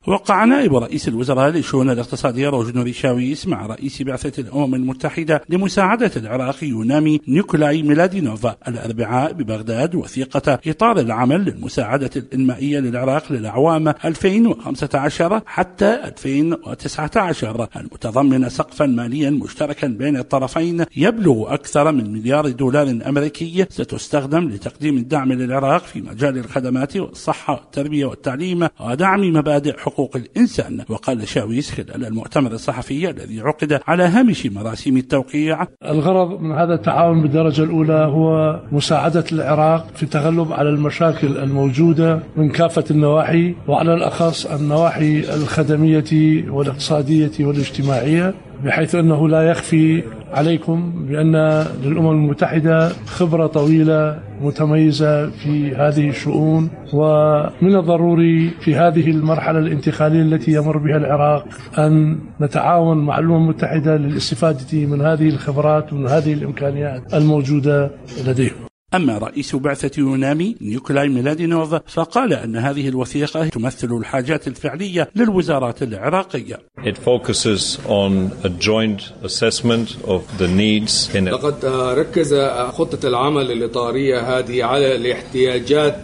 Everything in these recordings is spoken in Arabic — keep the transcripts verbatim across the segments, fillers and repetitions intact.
وقع نائب رئيس الوزراء للشؤون الاقتصادية روجن ريشاويس مع رئيس بعثة الأمم المتحدة لمساعدة العراق يونامي نيكولاي ميلادينوف الأربعاء ببغداد وثيقة إطار العمل للمساعدة الإنمائية للعراق للأعوام ألفين وخمسة عشر حتى ألفين وتسعة عشر، المتضمن سقفا ماليا مشتركا بين الطرفين يبلغ أكثر من مليار دولار أمريكي ستستخدم لتقديم الدعم للعراق في مجال الخدمات والصحة والتربية والتعليم ودعم مبادئ حقوق الإنسان. وقال شاويس خلال المؤتمر الصحفي الذي عقد على هامش مراسم التوقيع: الغرض من هذا التعاون بالدرجة الأولى هو مساعدة العراق في التغلب على المشاكل الموجودة من كافة النواحي، وعلى الأخص النواحي الخدمية والاقتصادية والاجتماعية، بحيث أنه لا يخفي عليكم بأن للأمم المتحدة خبرة طويلة متميزة في هذه الشؤون، ومن الضروري في هذه المرحلة الانتقالية التي يمر بها العراق أن نتعاون مع الأمم المتحدة للاستفادة من هذه الخبرات ومن هذه الإمكانيات الموجودة لديهم. أما رئيس بعثة يونامي نيكولاي ميلادينوف فقال أن هذه الوثيقة تمثل الحاجات الفعلية للوزارات العراقية. It focuses on a joint assessment of the needs in لقد ركز خطة العمل الإطارية هذه على الاحتياجات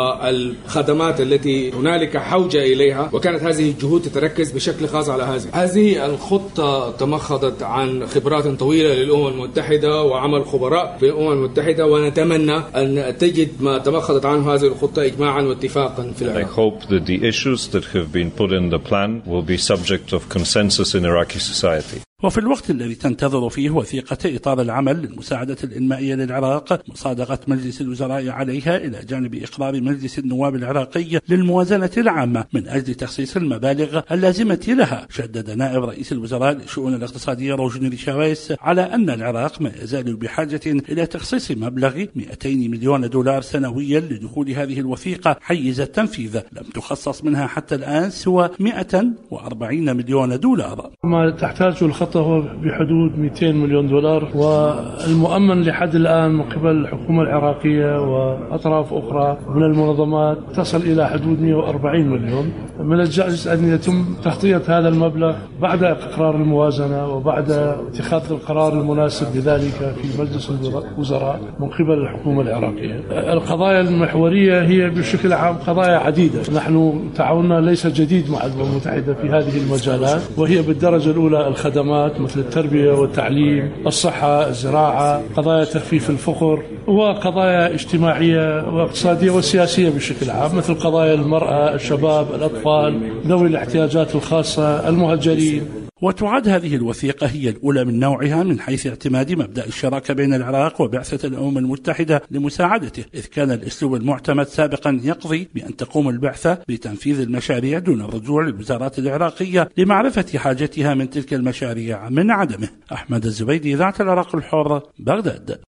والخدمات التي هنالك حوجة إليها، وكانت هذه الجهود تتركز بشكل خاص على هذه هذه الخطة تمخضت عن خبرات طويلة للأمم المتحدة وعمل خبراء في الأمم المتحدة، ونتمنى أن تجد ما تمخضت عنه هذه الخطة إجماعا واتفاقا في العراق. I hope that the issues that have been put in the plan will be subject of consensus in Iraqi society. وفي الوقت الذي تنتظر فيه وثيقة إطار العمل للمساعدة الإنمائية للعراق مصادقة مجلس الوزراء عليها إلى جانب إقرار مجلس النواب العراقي للموازنة العامة من أجل تخصيص المبالغ اللازمة لها، شدد نائب رئيس الوزراء للشؤون الاقتصادية روجن ريشاويس على أن العراق ما يزال بحاجة إلى تخصيص مبلغ مئتين مليون دولار سنويا لدخول هذه الوثيقة حيز التنفيذ، لم تخصص منها حتى الآن سوى مئة وأربعين مليون دولار. ما تحتاج الخطة هو بحدود مئتين مليون دولار، والمؤمن لحد الآن من قبل الحكومة العراقية وأطراف أخرى من المنظمات تصل إلى حدود مئة وأربعين مليون. من الجائز أن يتم تغطية هذا المبلغ بعد إقرار الموازنة وبعد اتخاذ القرار المناسب بذلك في مجلس الوزراء من قبل الحكومة العراقية. القضايا المحورية هي بشكل عام قضايا عديدة، نحن تعاوننا ليس جديد مع الأمم المتحدة في هذه المجالات، وهي بالدرجة الأولى الخدمات مثل التربية والتعليم، الصحة، الزراعة، قضايا تخفيف الفقر، وقضايا اجتماعية واقتصادية وسياسية بشكل عام مثل قضايا المرأة، الشباب، الأطفال، ذوي الاحتياجات الخاصة، المهجرين. وتعد هذه الوثيقة هي الأولى من نوعها من حيث اعتماد مبدأ الشراكة بين العراق وبعثة الأمم المتحدة لمساعدته، إذ كان الأسلوب المعتمد سابقا يقضي بأن تقوم البعثة بتنفيذ المشاريع دون الرجوع للوزارات العراقية لمعرفة حاجتها من تلك المشاريع من عدمه. أحمد الزبيدي، إذاعة العراق الحر، بغداد.